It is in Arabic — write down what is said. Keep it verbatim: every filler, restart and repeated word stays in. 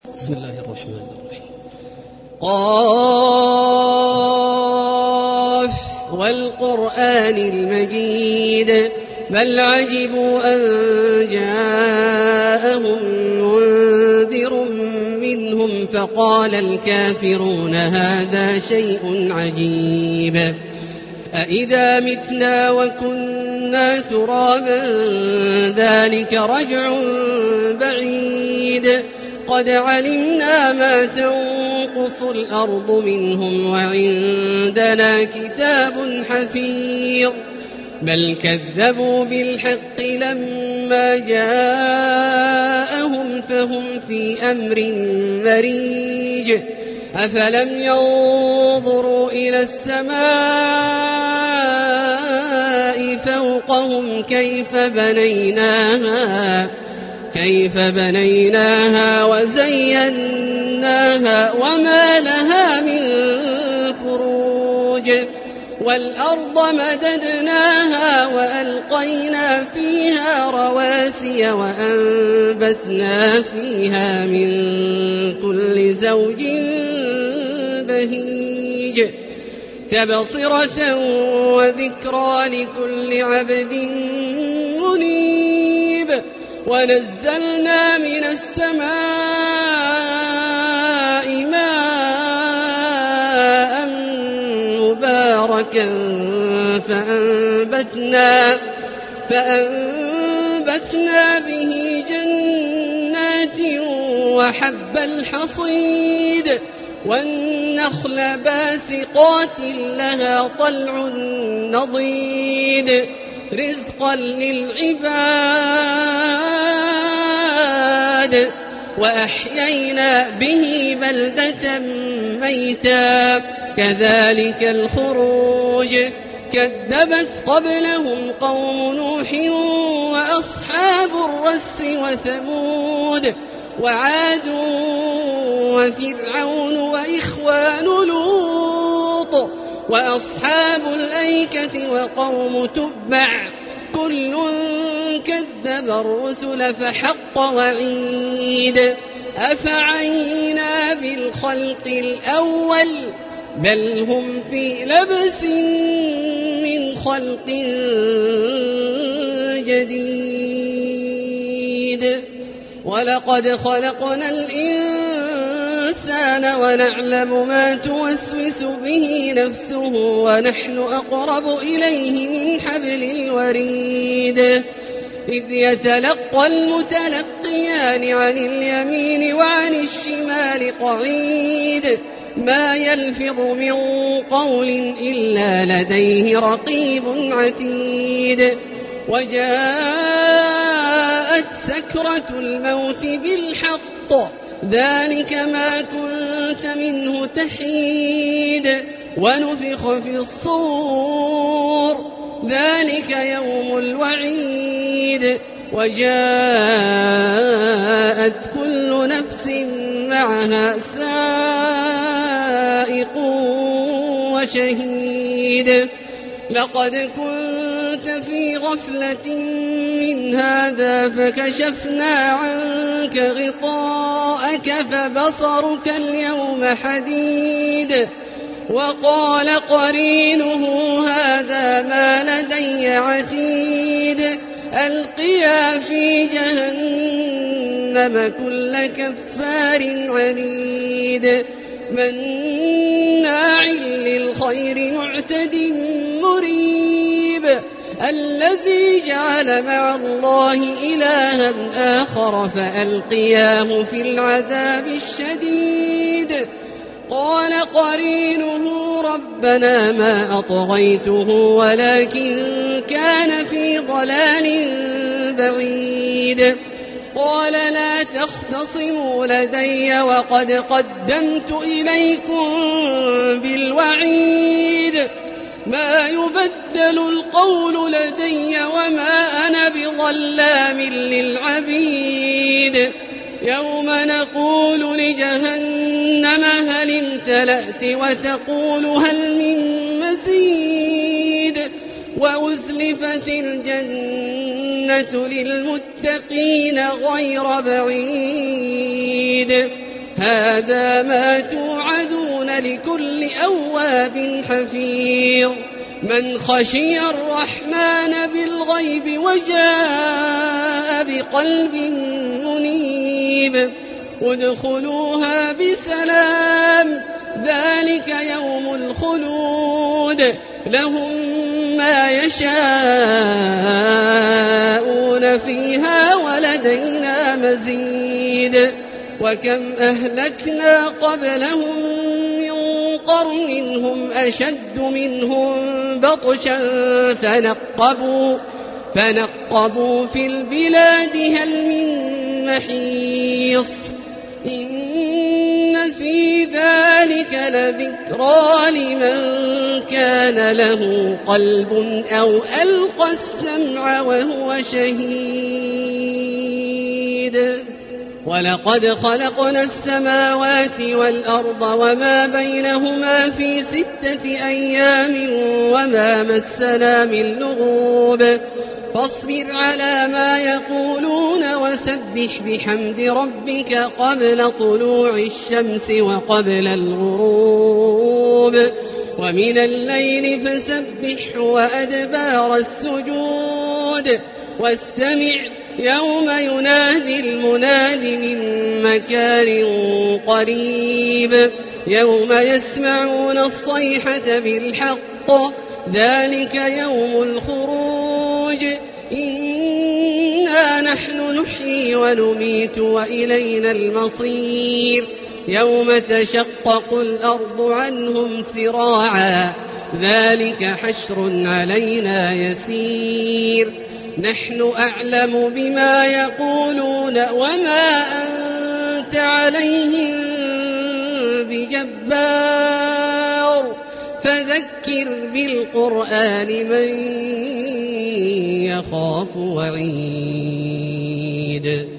بسم الله الرحمن الرحيم. قاف والقرآن المجيد بل عجبوا أن جاءهم منذر منهم فقال الكافرون هذا شيء عجيب أإذا متنا وكنا ترابا ذلك رجع بعيد قد علمنا ما تنقص الأرض منهم وعندنا كتاب حفيظ بل كذبوا بالحق لما جاءهم فهم في أمر مريج أفلم ينظروا إلى السماء فوقهم كيف بنيناها كيف بنيناها وزيناها وما لها من فروج والأرض مددناها وألقينا فيها رواسي وأنبتنا فيها من كل زوج بهيج تبصرة وذكرى لكل عبد منيب ونزلنا من السماء ماء مباركا فأنبتنا, فأنبتنا به جنات وحب الحصيد والنخل باسقات لها طلع نضيد رزقا للعباد وأحيينا به بلدة ميتا كذلك الخروج كذبت قبلهم قوم نوح وأصحاب الرس وثمود وعاد وفرعون وإخوان لوط وأصحاب الأيكة وقوم تبع كل كذب الرسل فحق وعيد أفعينا بالخلق الأول بل هم في لبس من خلق جديد ولقد خلقنا الإنسان ونعلم ما توسوس به نفسه ونحن أقرب إليه من حبل الوريد إذ يتلقى المتلقيان عن اليمين وعن الشمال قعيد ما يلفظ من قول إلا لديه رقيب عتيد وجاءت سكرة الموت بالحق ذلك ما كنت منه تحيد ونفخ في الصور ذلك يوم الوعيد وجاءت كل نفس معها سائق وشهيد لقد كنت في غفلة من هذا فكشفنا عنك غطاءك فبصرك اليوم حديد وقال قرينه هذا ما لدي عتيد ألقيا في جهنم كل كفار عنيد مناع للخير معتد مريب الذي جعل مع الله إلها آخر فألقياه في العذاب الشديد قال قرينه ربنا ما أطغيته ولكن كان في ضلال بعيد قال لا تختصموا لدي وقد قدمت إليكم بالوعيد ما يبدل القول لدي وما أنا بظلام للعبيد يوم نقول لجهنم هل امتلأت وتقول هل من مزيد وأزلفت الجنة للمتقين غير بعيد هذا ما توعدون لكل أواب حفيظ من خشي الرحمن بالغيب وجاء بقلب منيب ادخلوها بسلام ذلك يوم الخلود لهم ما يشاءون فيها ولدينا مزيد وكم أهلكنا قبلهم من قرن هم أشد منهم بطشا فنقبوا, فنقبوا في البلاد هل من محيص إن في ذلك لذكرى لمن كان له قلب أو ألقى السمع وهو شهيد ولقد خلقنا السماوات والأرض وما بينهما في ستة أيام وما مسنا من لغوب فاصبر على ما يقولون وسبح بحمد ربك قبل طلوع الشمس وقبل الغروب ومن الليل فسبح وأدبار السجود واستمع يوم ينادي المناد من مكان قريب يوم يسمعون الصيحة بالحق ذلك يوم الخروج إنا نحن نحيي ونميت وإلينا المصير يوم تشقق الأرض عنهم سراعا ذلك حشر علينا يسير نحن أعلم بما يقولون وما أنت عليهم بجبار فذكر بالقرآن من يخاف وعيد